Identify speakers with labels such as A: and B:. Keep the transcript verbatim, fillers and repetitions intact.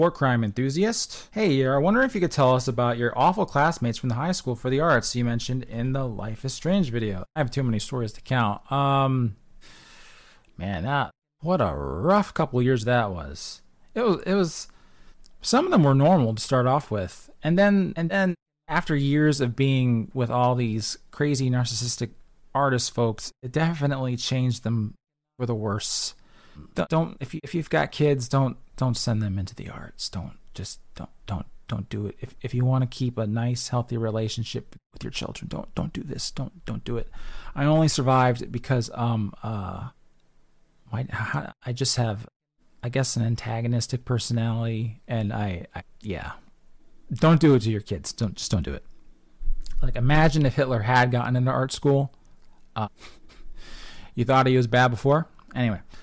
A: War crime enthusiast. Hey, I wonder if you could tell us about your awful classmates from the high school for the arts you mentioned in the Life is Strange video. I have too many stories to count. Um, man, that what a rough couple of years that was. It was. It was. Some of them were normal to start off with, and then and then after years of being with all these crazy narcissistic artist folks, it definitely changed them for the worse. Don't if you if you've got kids, don't don't send them into the arts. Don't just don't don't don't do it. If if you want to keep a nice healthy relationship with your children, don't don't do this. Don't don't do it. I only survived because um uh I I just have I guess an antagonistic personality, and I, I yeah. Don't do it to your kids. Don't just don't do it. Like, imagine if Hitler had gotten into art school. Uh, you thought he was bad before? Anyway,